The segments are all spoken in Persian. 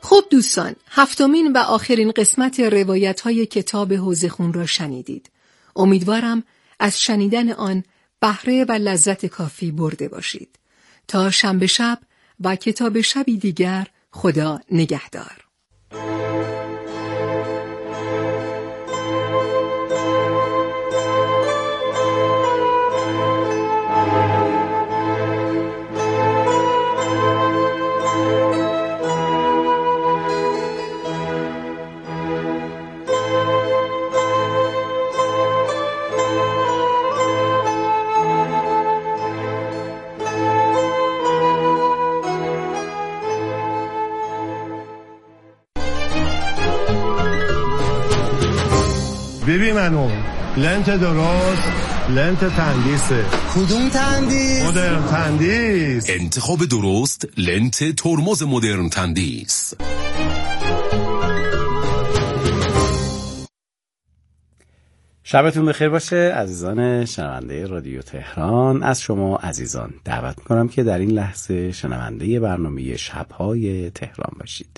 خب دوستان، هفتمین و آخرین قسمت روایت‌های کتاب حوض خون را شنیدید. امیدوارم از شنیدن آن بهره و لذت کافی برده باشید. تا شنبه شب و کتاب شبی دیگر، خدا نگهدار. ببین منو لنت درست، لنت تندیسه. کدوم تندیس؟ مدرن تندیس. انتخاب درست، لنت ترمز مدرن تندیس. شبتون بخیر باشه عزیزان شنونده رادیو تهران. از شما عزیزان دعوت میکنم که در این لحظه شنونده برنامه شب‌های تهران باشید.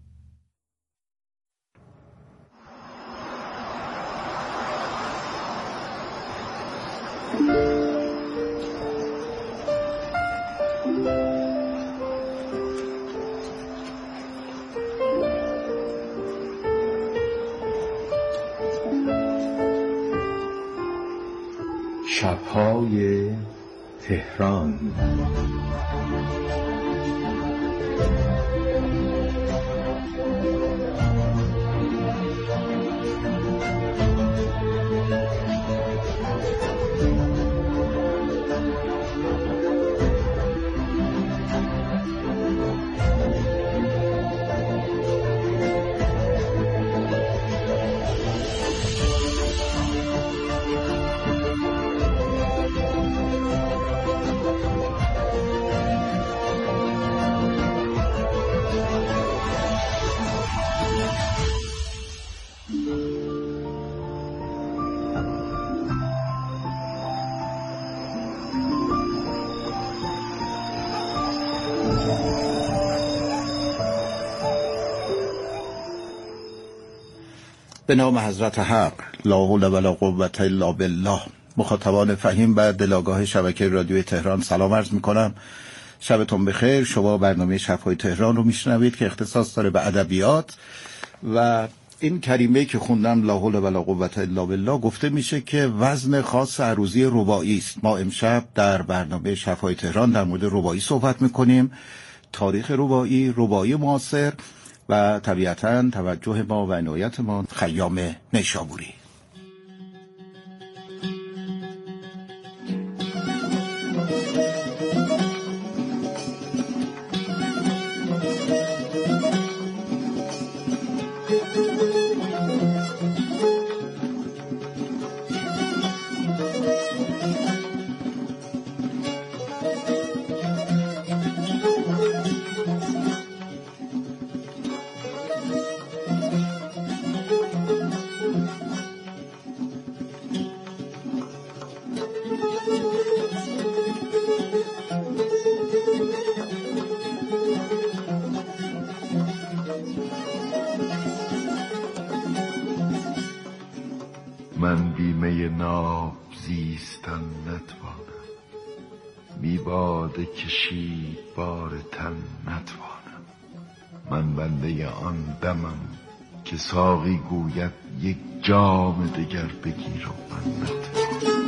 شب‌های تهران. به نام حضرت حق، لا حول ولا قوة الا بالله. مخاطبان فهیم و دلاگاه شبکه رادیو تهران سلام عرض میکنم. شبتون بخیر. شما برنامه شب‌های تهران رو میشنوید که اختصاص داره به ادبیات و این کریمه که خوندم لا حول ولا قوة الا بالله گفته میشه که وزن خاص عروضی رباعی است. ما امشب در برنامه شب‌های تهران در مورد رباعی صحبت میکنیم، تاریخ رباعی معاصر و طبیعتاً توجه ما و عنایت ما خیام نیشابوری. من بیمه ناب زیستن نتوانم، بی باده کشید بار تن نتوانم. من بنده آن دمم که ساقی گوید یک جام دگر بگیر و من نتوانم.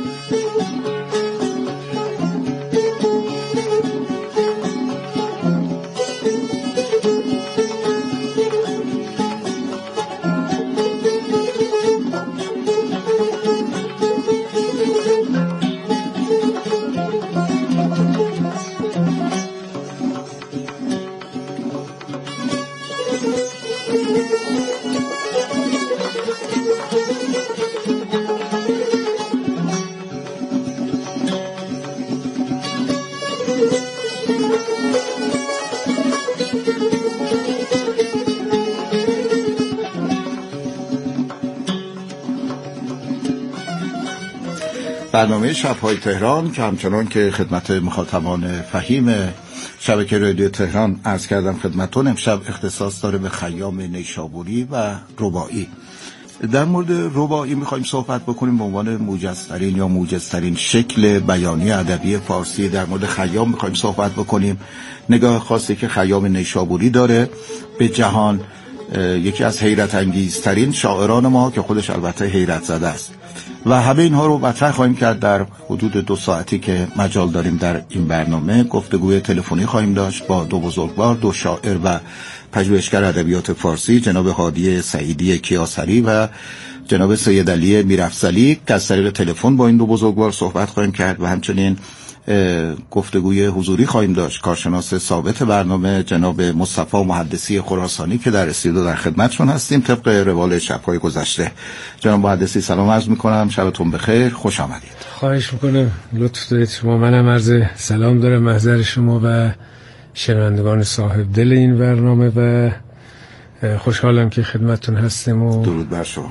برنامه شب‌های تهران که همچنان که خدمت مخاطبان فهیم شبکه رادیو تهران عرض کردم خدمتتون. امشب اختصاص داره به خیام نیشابوری و رباعی. در مورد رباعی میخوایم صحبت بکنیم به عنوان موجزترین یا موجزترین شکل بیانی ادبی فارسی. در مورد خیام میخوایم صحبت بکنیم، نگاه خاصی که خیام نیشابوری داره به جهان. یکی از حیرت انگیزترین شاعران ما که خودش البته حیرت زده است و همه اینها رو مطرح خواهیم کرد در حدود 2 ساعتی که مجال داریم. در این برنامه گفتگوی تلفنی خواهیم داشت با 2 بزرگوار، 2 شاعر و پژوهشگر ادبیات فارسی، جناب هادی سعیدی کیاسری و جناب سید علی میرافضلی که از طریق تلفن با این 2 بزرگوار صحبت خواهیم کرد و همچنین گفتگوی حضوری خواهیم داشت. کارشناس ثابت برنامه جناب مصطفی محدثی خراسانی که در استودیو در خدمتشون هستیم طبق روال شب‌های گذشته. جناب محدثی سلام عرض می‌کنم، شبتون بخیر، خوش آمدید. خواهش می‌کنم، لطف دارید شما. منم عرض سلام دارم محضر شما و شنوندگان صاحب دل این برنامه و خوشحالم که خدمتتون هستم و درود بر شما.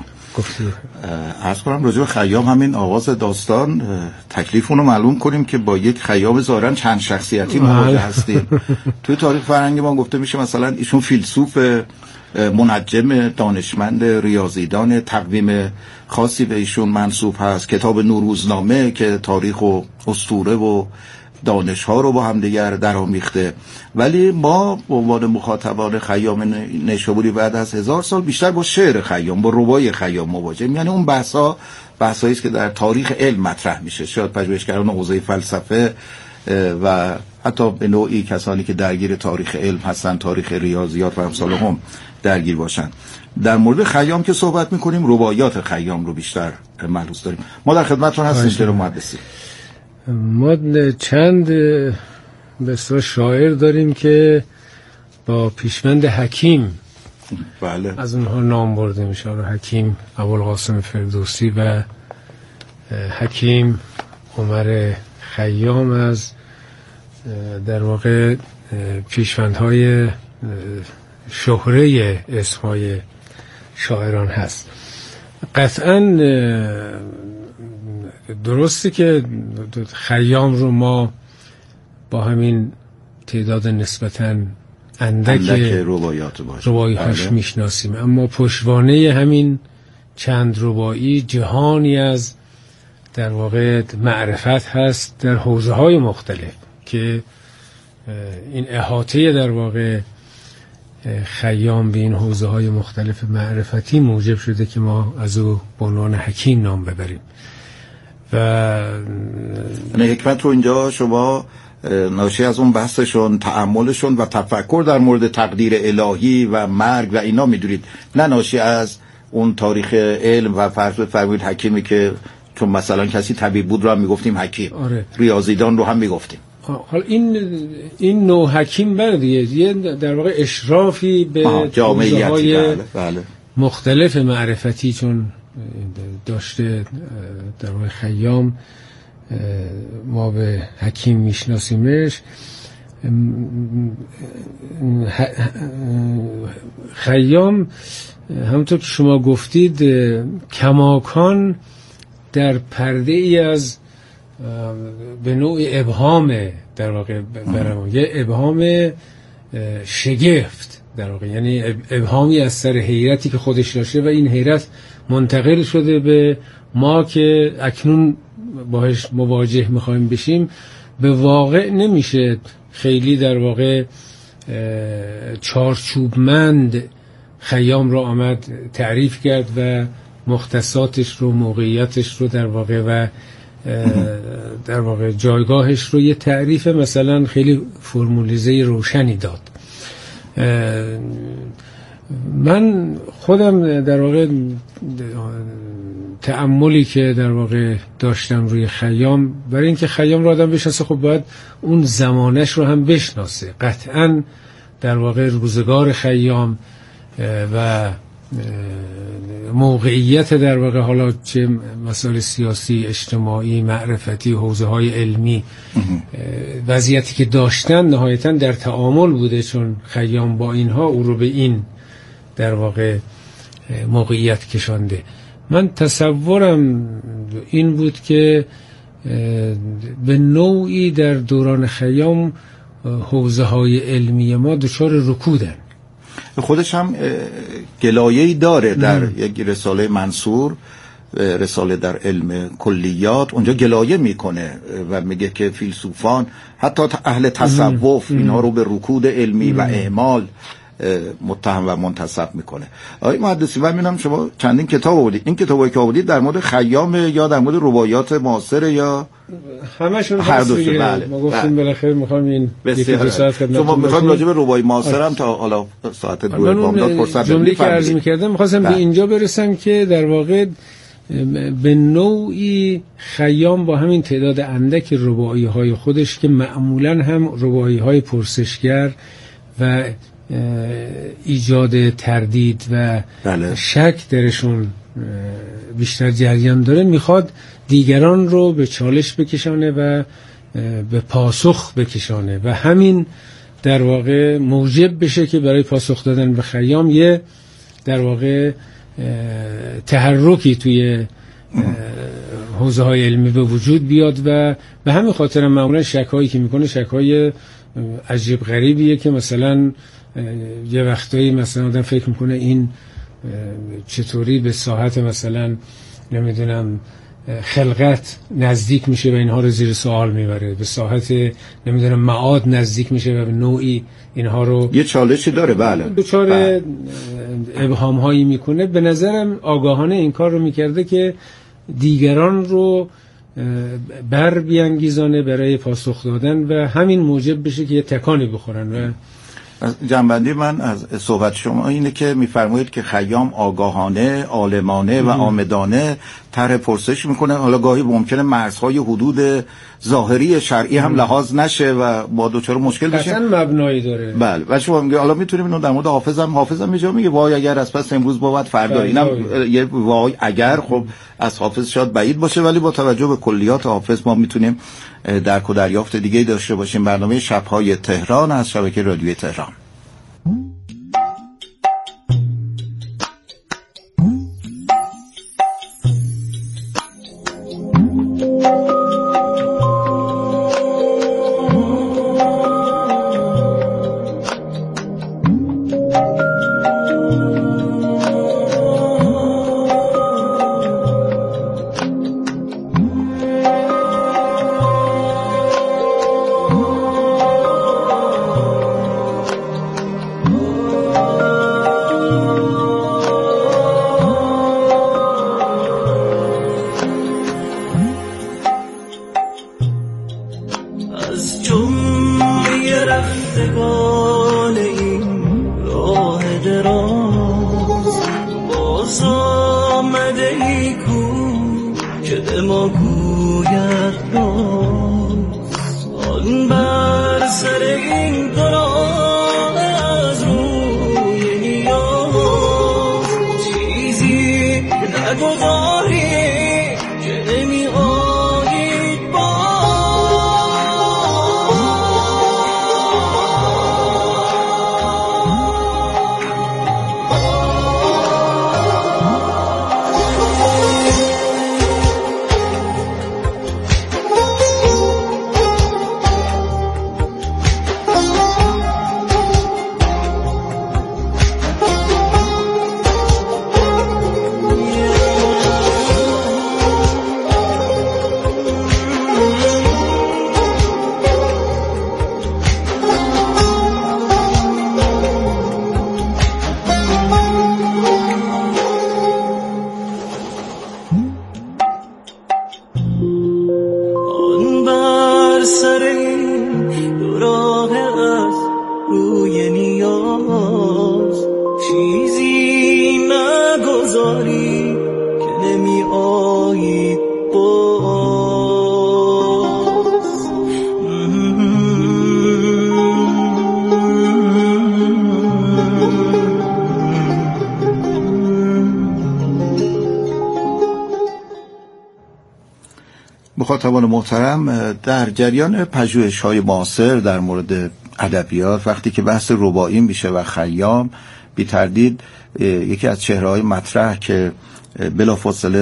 عرض کنم راجع به خیام همین آغاز داستان تکلیفونو معلوم کنیم که با یک خیام ظاهرا چند شخصیتی مواجه هستیم. توی تاریخ فرهنگی ما گفته میشه مثلا ایشون فیلسوف منجم دانشمند ریاضیدان، تقویم خاصی به ایشون منسوب هست، کتاب نوروزنامه که تاریخ و اسطوره و دانش ها رو با هم دیگر درآمیخته. ولی ما به عنوان مخاطبان خیام نیشابوری بعد از 1000 سال بیشتر با شعر خیام، با ربای خیام مواجهیم. یعنی اون بحثایی است که در تاریخ علم مطرح میشه. شاید پژوهشگران حوزه فلسفه و حتی به نوعی کسانی که درگیر تاریخ علم هستن، تاریخ ریاضیات و امثال هم درگیر باشن. در مورد خیام که صحبت میکنیم رباعیات خیام رو بیشتر ملحوظ داریم. ما در خدمتتون هستیم جناب محدثی. ما چند بسیار شاعر داریم که با پیشوند حکیم بله از اونها نام برده میشه. حکیم ابوالقاسم فردوسی و حکیم عمر خیام از در واقع پیشوندهای شهره اسمهای شاعران هست. قطعاً درسته که خیام رو ما با همین تعداد نسبتاً اندک رباعی‌هاش میشناسیم، اما پشتوانه همین چند رباعی جهانی از در واقع معرفت هست در حوزه‌های مختلف که این احاطه در واقع خیام به این حوزه‌های مختلف معرفتی موجب شده که ما از او به عنوان حکیم نام ببریم. و حکمت رو اینجا شما ناشی از اون بحثشون، تأملشون و تفکر در مورد تقدیر الهی و مرگ و اینا میدونید، نه ناشی از اون تاریخ علم و فرمود حکیمی که چون مثلا کسی طبیب بود رو هم میگفتیم حکیم. آره. ریاضیدان رو هم میگفتیم. حالا این نوع حکیم بردیه یه در واقع اشرافی به جامعیتی بله. مختلف معرفتی چون داشته در واقع خیام ما به حکیم میشناسیمش. خیام همونطور که شما گفتید کماکان در پرده ای از به نوع ابهام در واقع برام یه ابهام شگفت در واقع، یعنی ابهامی از سر حیرتی که خودش داشته و این حیرت منتقل شده به ما که اکنون باهاش مواجه میخوایم بشیم. به واقع نمیشه خیلی در واقع چارچوبمند خیام رو آمد تعریف کرد و مختصاتش رو، موقعیتش رو در واقع و در واقع جایگاهش رو یه تعریف مثلا خیلی فرمولیزه روشنی داد. من خودم در واقع تأملی که در واقع داشتم روی خیام، برای اینکه خیام رو آدم بشناسه خب باید اون زمانش رو هم بشناسه. قطعاً در واقع روزگار خیام و موقعیت در واقع حالا چه مسائل سیاسی، اجتماعی، معرفتی، حوزه‌های علمی، وضعیتی که داشتن نهایتاً در تعامل بوده، چون خیام با اینها او رو به این در واقع موقعیت کشانده. من تصورم این بود که به نوعی در دوران خیام حوزه‌های علمی ما دچار رکودن. خودش هم گلایه‌ای داره در یک رساله منصور، رساله در علم کلیات، اونجا گلایه میکنه و میگه که فیلسوفان حتی اهل تصوف اینها رو به رکود علمی و اعمال متهم و منتسب میکنه. آقای محدثی، من می‌بینم شما چندین کتاب آوردید. این کتابایی که آوردید در مورد خیام یا در مورد رباعیات معاصر یا همشون هر دو؟ بله. ما گفتیم بالاخره می‌خوام این یکی دو ساعت خدمتتون شما می‌خواید راجع به رباعی معاصر هم تا حالا ساعت 2 بامداد فرصت بدید. جمله‌ای که عرض می‌کردم می‌خواستم به اینجا برسم که در واقع به نوعی خیام با همین تعداد اندک رباعی‌های خودش که معمولاً هم رباعی‌های پرسشگر و ایجاد تردید و شک درشون بیشتر جریان داره، میخواد دیگران رو به چالش بکشانه و به پاسخ بکشانه و همین در واقع موجب بشه که برای پاسخ دادن به خیام یه در واقع تحرکی توی حوزه‌های علمی به وجود بیاد و به همین خاطر معمولا شک‌هایی که میکنه شک‌های عجیب غریبیه که مثلا یه وقتایی مثلا آدم فکر میکنه این چطوری به ساحت مثلا نمیدونم خلقت نزدیک میشه و اینها رو زیر سوال میبره، به ساحت نمیدونم معاد نزدیک میشه و به نوعی اینها رو یه چالشی داره. بله دچار ابهام هایی میکنه. به نظرم آگاهانه این کار رو میکرده که دیگران رو بر بیانگیزانه برای پاسخ دادن و همین موجب بشه که یه تکانی بخورن. و جنبندی من از صحبت شما اینه که میفرمایید که خیام آگاهانه، عالمانه و عامدانه طرح پرسش میکنه. حالا گاهی ممکنه مرزهای حدود ظاهری شرعی هم لحاظ نشه و با دوچار مشکل بشه. اصلا مبنایی داره. بله. و شما میگه حالا میتونیم اینو در مورد حافظم یه جا میگه وای اگر از پس امروز بود فردا. اینم یه وای اگر خب از حافظ شاید بعید باشه، ولی با توجه به کلیات حافظ ما میتونیم درک و دریافت دیگه‌ای داشته باشیم. برنامه شب‌های تهران از شبکه رادیوی تهران. مخاطبان محترم، در جریان پژوهش‌های معاصر در مورد ادبیات وقتی که بحث رباعی میشه و خیام، بی تردید یکی از چهره‌های مطرح که بلافاصله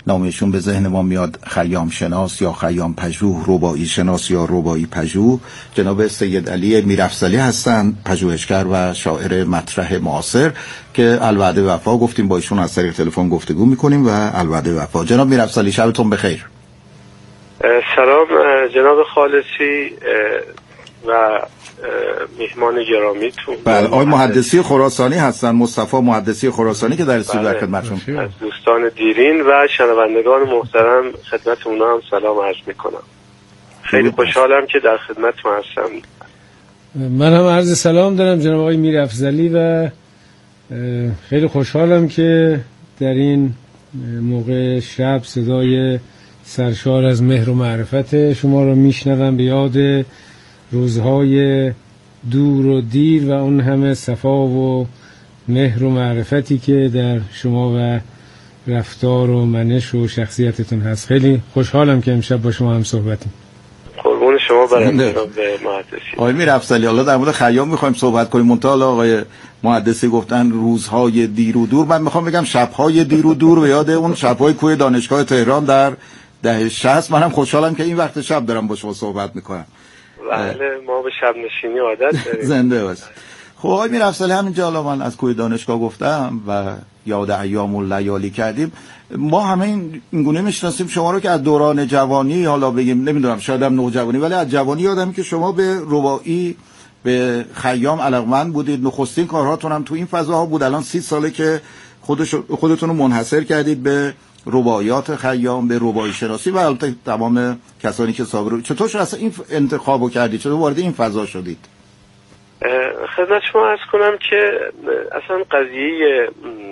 نامشون به ذهن ما میاد خیام شناس یا خیام پژوه، رباعی شناس یا رباعی پژوه. جناب سید علی میرافضلی هستند، پژوهشگر و شاعر مطرح معاصر که الوعده وفا گفتیم با ایشون از طریق تلفن گفتگو میکنیم و الوعده وفا. جناب میرافضلی شبتون بخیر. سلام جناب خالصی و میهمان گرامیتون. بله، آقای محدثی خراسانی هستن، مصطفی محدثی خراسانی که در استودیو در خدمتشون. از دوستان دیرین و شنوندگان محترم خدمت اونا هم سلام عرض میکنم. خیلی خوشحالم که در خدمتتون هستم. من هم عرض سلام دارم جناب آقای میرافضلی و خیلی خوشحالم که در این موقع شب صدای سرشار از مهر و معرفت شما رو میشنوم به یاد روزهای دور و دیر و اون همه صفا و مهر و معرفتی که در شما و رفتار و منش و شخصیتتون هست. خیلی خوشحالم که امشب با شما هم صحبتیم. قربون شما برم به محدثی. آقای میرافضلی، حالا در مورد خیام میخوایم صحبت کنیم، منتها آقای محدثی گفتن روزهای دیر و دور، من میخوام بگم شبهای دیر و دور، به یاد اون شبهای کوه دانشگاه تهران در دهه 60. منم خوشحالم که این وقت شب دارم با شما صحبت میکنم. بله، ما به شب نشینی عادت داریم. زنده باش. خب آقای میرافضلی، همینجا حالا من از کوه دانشگاه گفتم و یاد ایام و لیالی کردیم. ما همه این گونه میشناسیم شما رو که از دوران جوانی، حالا بگیم نمیدونم شاید هم نوجوانی، ولی از جوانی یادم که شما به رباعی، به خیام علاقمند بودید. نخستین کارهاتون هم تو این فضاها بود. الان 30 ساله که خودتون رو منحصر کردید به رباعیات خیام، به رباعی شناسی و البته تمام کسانی که سابقه. چطور شد اصلا این انتخابو کردید؟ چطور وارد این فضا شدید؟ خدمت شما عرض کنم که اصلا قضیه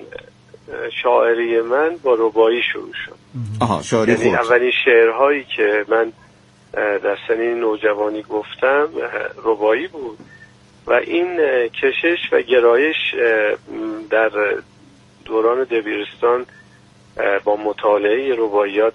شاعری من با رباعی شروع شد. شاعری یعنی اولین شعرهایی که من در سنین نوجوانی گفتم رباعی بود و این کشش و گرایش در دوران دبیرستان با مطالعه رباعیات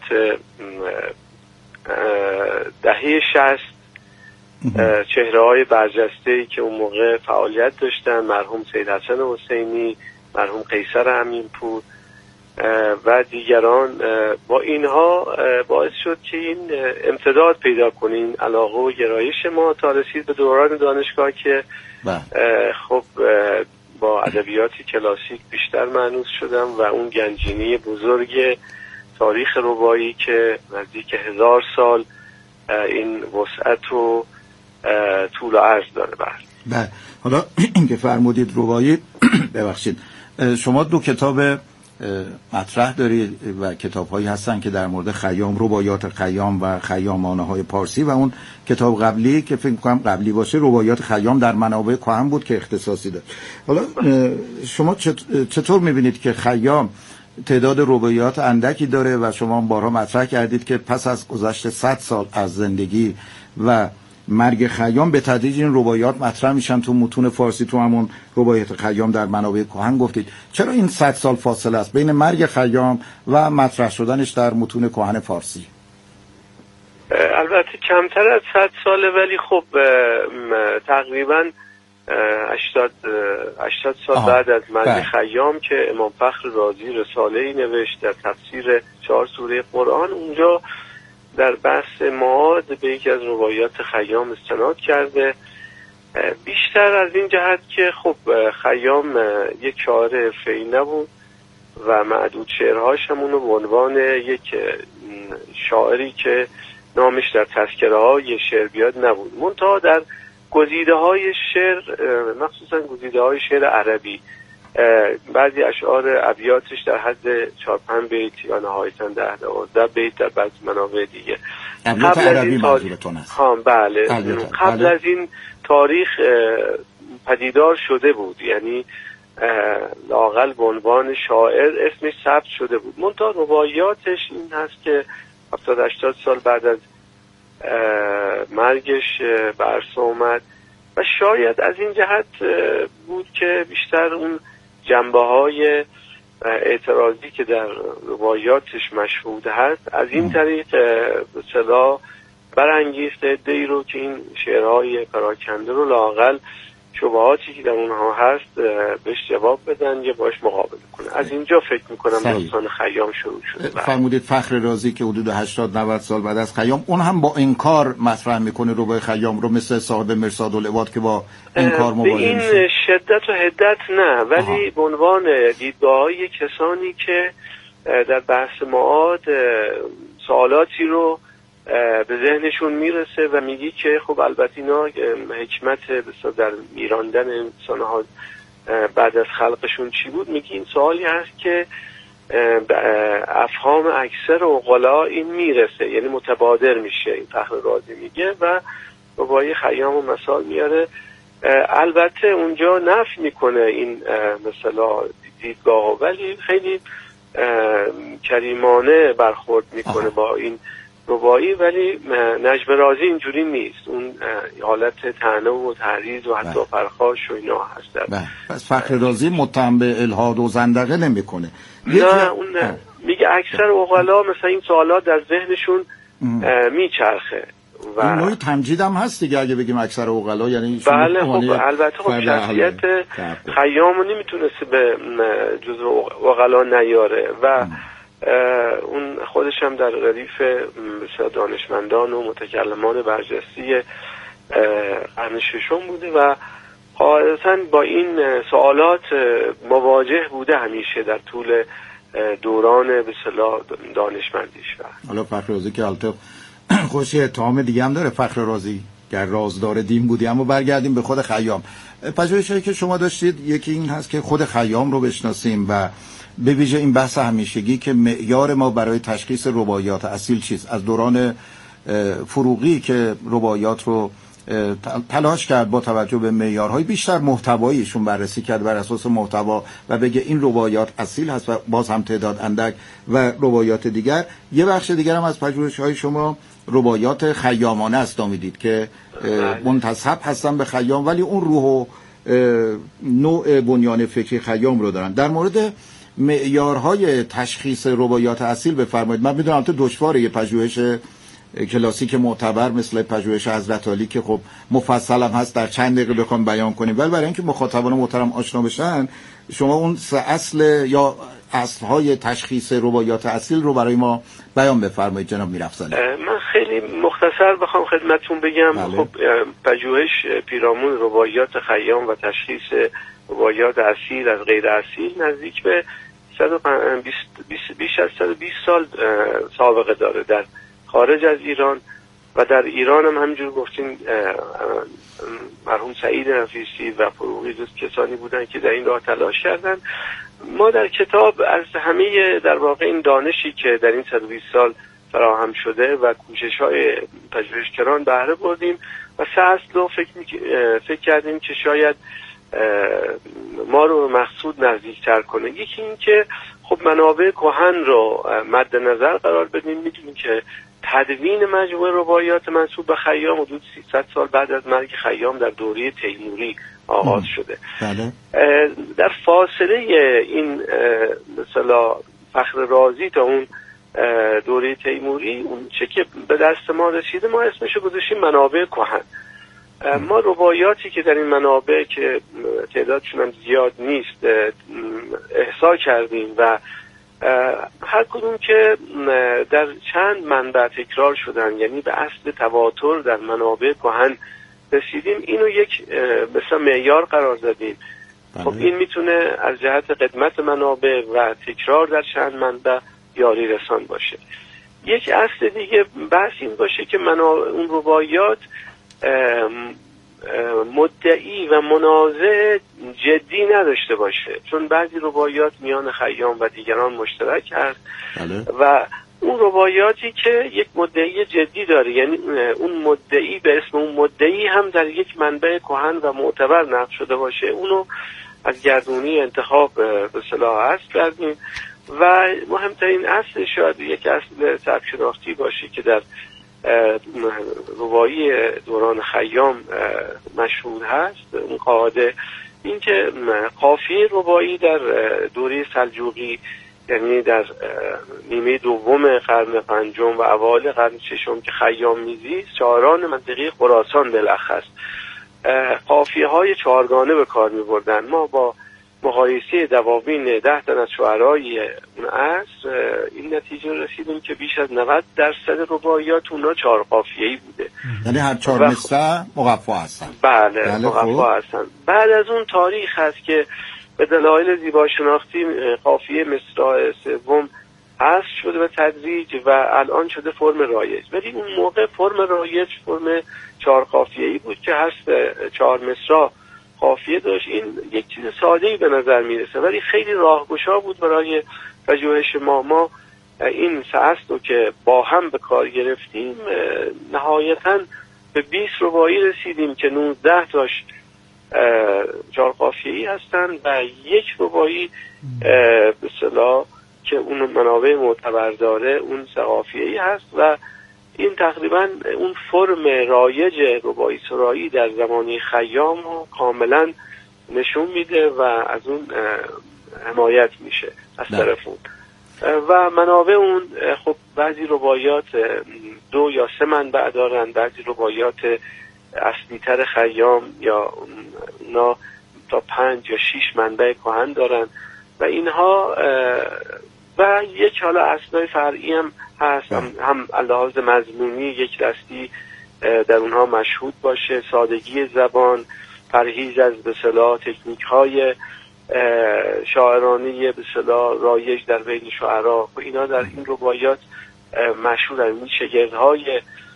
دهه 60 چهره‌های برجسته‌ای که اون موقع فعالیت داشتن، مرحوم سید حسن حسینی، مرحوم قیصر امینپور و دیگران، با اینها باعث شد که این امتداد پیدا کنین علاقه و گرایش ما تا رسید به دوران دانشگاه که خب با ادبیات کلاسیک بیشتر مانوس شدم و اون گنجینه بزرگ تاریخ رباعی که نزدیک 1000 سال این وسعت و طول و عرض داره. بله، حالا این که فرمودید رباعی، ببخشید، شما 2 کتاب مطرح دارید و کتاب‌هایی هستن که در مورد خیام، رباعیات خیام و خیامانه‌های پارسی، و اون کتاب قبلی که فکر می‌کنم قبلی باشه رباعیات خیام در منابع کهن بود که اختصاصی داره. حالا شما چطور می‌بینید که خیام تعداد رباعیات اندکی داره و شما بارها مطرح کردید که پس از گذشت 100 سال از زندگی و مرگ خیام به تدریج این رباعیات مطرح میشن تو متون فارسی، تو همون رباعیات خیام در منابع کهن گفتید. چرا این 100 سال فاصله است بین مرگ خیام و مطرح شدنش در متون کهن فارسی؟ البته کمتر از 100 ساله، ولی خب تقریبا 80 سال بعد از مرگ خیام که امام فخر رازی رساله‌ای نوشت در تفسیر 4 سوره قرآن، اونجا در بحث معاد به یکی از رباعیات خیام استناد کرده. بیشتر از این جهت که خب خیام یک شاعر حرفه‌ای نبود و معدود شعرهاش همونو به عنوان یک شاعری که نامش در تذکره‌های شعر بیاد نبود. منتها در گزیده‌های شعر، مخصوصا گزیده‌های شعر عربی، بعضی اشعار ابیاتش در حد 4-5 بیت یا نهایتاً 10-12 بیت در بعضی منابع دیگه. قبل از این منظورتون است؟ بله، قبل از این تاریخ پدیدار شده بود، یعنی لااقل به عنوان شاعر اسمش ثبت شده بود. منتها رباعیاتش این هست که 70-80 سال بعد از مرگش به عرصه اومد و شاید از این جهت بود که بیشتر اون جنبه‌های اعتراضی که در رباعیاتش مشهود هست از این طریق به اصطلاح برانگیخت عده‌ای رو که این شعرهای پراکنده رو لااقل شبهاتی که در اونها هست بهش جواب بدن یا باش مقابله کنه. از اینجا فکر میکنم داستان خیام شروع شده. فرمودید فخر رازی که حدود 80-90 سال بعد از خیام، اون هم با انکار مطرح میکنه ربای خیام رو، مثل صاحب مرصاد العباد که با انکار مواجه میشه. به این شدت و حدت نه، ولی به عنوان دیدگاه‌های کسانی که در بحث معاد سوالاتی رو به ذهنشون میرسه و میگی که خب البته اینا حکمت در میراندن انسان‌ها بعد از خلقشون چی بود، میگی این سوالی هست که افهام اکثر عقلا این میرسه، یعنی متبادر میشه. این فخر رازی میگه و ربایی خیام و مثال میاره. البته اونجا نفی میکنه این مثلا دیدگاه، ولی خیلی کریمانه برخورد میکنه با این ربایی. ولی نجم رازی اینجوری نیست، اون حالت طعنه و تحریض و حتی پرخاش و اینا هست. پس فخر رازی متهم به الحاد و زندقه نمیکنه. نه اون نه. میگه اکثر عقلا مثلا این سوالات در ذهنشون میچرخه و این نوعی تمجید هم هست دیگه اگه بگیم اکثر عقلا، یعنی بله. خب البته خب شخصیت خیامو نمیتونست به جزو عقلا نیاره و اون خودش هم در ردیف دانشمندان و متکلمان برجسته قرن ششم بوده و قاعدتاً با این سوالات مواجه بوده همیشه در طول دوران به اصطلاح دانشمندیش. حالا فخر رازی که البته خوشی اتهام دیگه هم داره، فخر رازی گر رازدار دین بودی. اما برگردیم به خود خیام. پژوهشی که شما داشتید یکی این هست که خود خیام رو بشناسیم و به ویژه این بحث همیشگی که معیار ما برای تشخیص رباعیات اصیل چیست. از دوران فروغی که رباعیات رو تلاش کرد با توجه به معیارهای بیشتر محتواییشون بررسی کرد بر اساس محتوا و بگه این رباعیات اصیل هست و باز هم تعداد اندک و رباعیات دیگر. یه بخش دیگر هم از پژوهش‌های شما رباعیات خیامانه است میدید که منتسب هستن به خیام ولی اون روح و نوع بنیان فکری خیام رو دارن. در مورد معیارهای تشخیص رباعیات اصیل بفرمایید. من میدونم تو دشواره یه پژوهش کلاسیک معتبر مثل پژوهش حضرت علی که خب مفصل هم هست در چند دقیقه بخوام بیان کنیم، ولی برای اینکه مخاطبان محترم آشنا بشن شما اون سه اصل یا اصلهای تشخیص رباعیات اصیل رو برای ما بیان بفرمایید جناب میرافزاده. من خیلی مختصر بخوام خدمتتون بگم. بله. خب پژوهش پیرامون رباعیات خیام و تشخیص رباعیات اصیل از غیر اصیل نزدیک به بیش از 120 سال سابقه داره در خارج از ایران و در ایران هم همینجور گفتین مرحوم سعید نفیسی و فروغی دوست کسانی بودن که در این راه تلاش کردن. ما در کتاب از همه در واقع این دانشی که در این 120 سال فراهم شده و کوشش‌های پژوهشگران بهره بردیم و سه اصل رو فکر کردیم که شاید ما رو مقصود نزدیکتر کنه. یکی این که خب منابع کهن رو مد نظر قرار بدیم. میدونیم که تدوین مجموعه رباعیات منسوب به خیام حدود 300 سال بعد از مرگ خیام در دوره تیموری آغاز شده. بله. در فاصله این مثلا فخر رازی تا اون دوره تیموری اون چه که به دست ما رسیده ما اسمشو گذاشتیم منابع کهن. ما رباعیاتی که در این منابع که تعدادشون هم زیاد نیست احصا کردیم و هر کدوم که در چند منبع تکرار شدن، یعنی به اصل تواتر در منابع کهن رسیدیم، اینو یک مثلا معیار قرار دادیم. خب این میتونه از جهت قدمت منابع و تکرار در چند منبع یاری رسان باشه. یک اصل دیگه بحث این باشه که اون رباعیات مدعی و منازع جدی نداشته باشه، چون بعضی رباعیات میان خیام و دیگران مشترک هست. بله. و اون رباعیاتی که یک مدعی جدی داره، یعنی اون مدعی به اسم اون مدعی هم در یک منبع کهن و معتبر نقل شده باشه، اونو از گردونی انتخاب به اصطلاح حذف کردیم. و مهمترین اصل شاید یک اصل سبک شناختی باشه که در رباعی دوران خیام مشهود هست، اون قاعده این که قافیه رباعی در دوره سلجوقی، یعنی در نیمه دوم قرن پنجم و اوایل قرن ششم که خیام میزیست، شاعران منطقه خراسان بالاخص قافیه های چهارگانه به کار می بردن. ما با مقایسه دواوین 10 تن از شعرای اون عصر این نتیجه رسیدیم که بیش از 90% رباعیات اونا 4 قافیه‌ای بوده. یعنی هر 4 مصرع مقفا هستن. بله مقفا هستن. بعد از اون تاریخ هست که به دلایل زیباشناختی قافیه مصرع سوم حذف شده به تدریج و الان شده فرم رایج، ولی اون موقع فرم رایج فرم 4 قافیه‌ای بود که حذف 4 مصرع قافیه داشت. این یک چیز ساده‌ای به نظر میرسه ولی خیلی راهگشا بود برای پژوهش ما این 3 اصل رو که با هم به کار گرفتیم نهایتاً به 20 رباعی رسیدیم که 19 تاش 4 قافیه‌ای هستن و 1 رباعی به اصطلاح که اون منابع معتبر داره اون 3 قافیه‌ای هست و این تقریبا اون فرم رایج رباعی سرایی در زمانه خیام رو کاملا نشون میده و از اون حمایت میشه از طرف اون و منابع اون. خب بعضی رباعیات 2 یا 3 منبع دارن، بعضی رباعیات اصلی تر خیام یا اونا تا 5 یا 6 منبع کهن دارن و اینها و یک حالا اصلای فرعی هم هست هم لحاظ مضمونی یک دستی در اونها مشهود باشه، سادگی زبان، پرهیز از به اصطلاح تکنیک‌های شاعرانه به اصطلاح رایج در بین شعرا و اینا در این رباعیات مشهورن. این شگردهای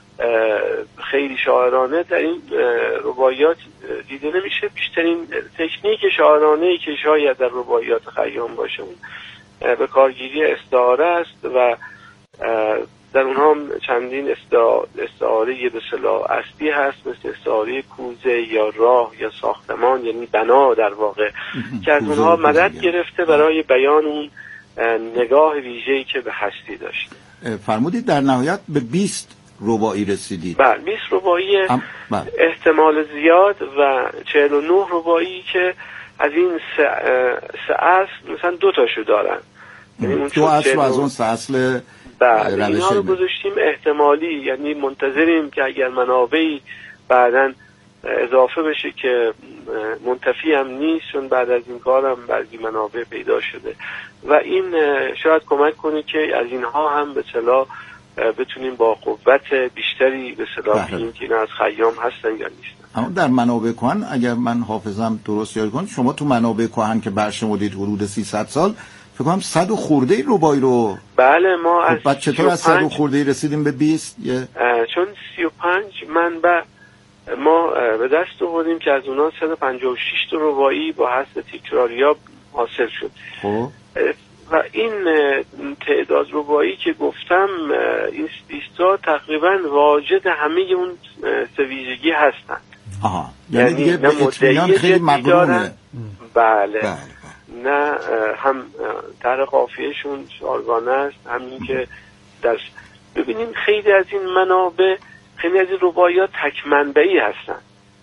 خیلی شاعرانه در این رباعیات دیده نمیشه. بیشترین تکنیک شاعرانه‌ای که شاید در رباعیات خیام باشه اون به کارگیری استعاره است و در اونها هم چندین استعاره به اصطلاح اصلی هست، مثل استعاره کوزه یا راه یا ساختمان، یعنی بنا در واقع که از اونها مدد گرفته برای بیان اون نگاه ویژه‌ای که به هستی داشت. فرمودید در نهایت به 20 رباعی رسیدید. بله 20 رباعی احتمال زیاد و 49 رباعی که از این 3 اصل مثلا 2 تاشو دارن، یعنی اون 2 اصل از اون 3 اصل اینها رو گذاشتیم احتمالی، یعنی منتظریم که اگر منابعی بعداً اضافه بشه که منتفی هم نیست، چون بعد از این کار هم بعضی منابع پیدا شده و این شاید کمک کنه که از اینها هم به اصطلاح بتونیم با قوت بیشتری به اصطلاح بگیم که اینا از خیام هستن یا نیستن. اما در منابع کهن اگر من حافظم درست یاد کنم شما تو منابع کهن که برشمردید حدود 300 سال فکر کنم 100 و خورده رباعی رو. بله ما از بعد چطور از 100 و خورده رسیدیم به 20؟ چون 35 منبع ما به دست آوردیم که از اونها 156 تا رباعی با حذف تکراریاب حاصل شد. خب و این تعداد رباعی که گفتم این 20 تا تقریبا واجد همه اون 3 ویژگی هستند. آها یعنی دیگه به اطمینان خیلی مقرونه. بله نه هم طرح قافیهشون 4گانه است، همین که در ببینیم خیلی از این منابع خیلی از این رباعیات تک منبعی هستن،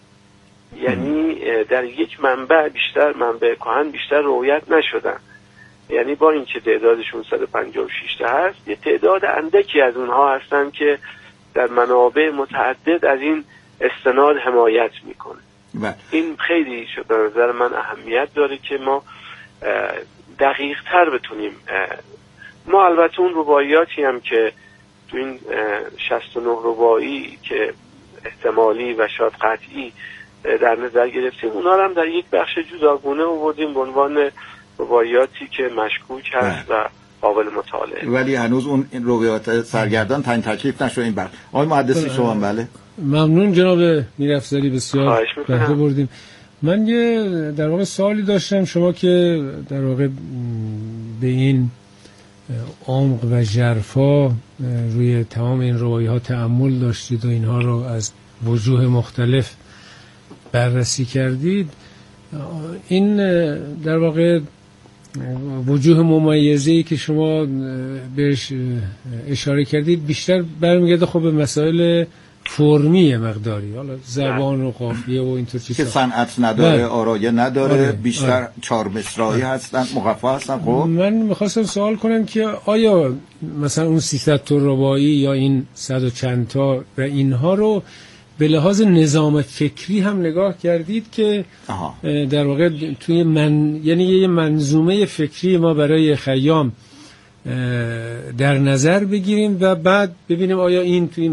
یعنی در یک منبع بیشتر منبع کهن بیشتر رویت نشدن، یعنی با اینکه تعدادشون 156 تا هست یه تعداد اندکی از اونها هستن که در منابع متعدد از این استناد حمایت میکنه. این خیلی به نظر من اهمیت داره که ما دقیق تر بتونیم ما البته اون رباعیاتی هم که تو این 69 رباعی که احتمالی و شاید قطعی در نظر گرفتیم اونا هم در یک بخش جداگونه آوردیم به عنوان رباعیاتی که مشکوک هست و قابل مطالعه، ولی هنوز اون رباعیات سرگردان تعیین تکلیف نشد. این بر آقای محدثی شما بله ممنون جناب میرافزاری، بسیار بهره بردیم. من یه در واقع سوالی داشتم، شما که در واقع به این عمق و ژرفا روی تمام این رباعی‌ها تأمل داشتید و اینها رو از وجوه مختلف بررسی کردید، این در واقع وجوه ممیزه‌ای که شما بهش اشاره کردید بیشتر برمیگرده خب به مسائل فرمی مقداری، حالا زبان و قافیه و اینطور چیزا که صنعت نداره، آرایه نداره، بیشتر 4 مصرعی هستن، مقفا هستن. خب من می‌خواستم سوال کنم که آیا مثلا اون 300 تا رباعی یا این 100 و چند تا و اینها رو به لحاظ نظام فکری هم نگاه کردید که در واقع توی یعنی یه منظومه فکری ما برای خیام در نظر بگیریم و بعد ببینیم آیا این توی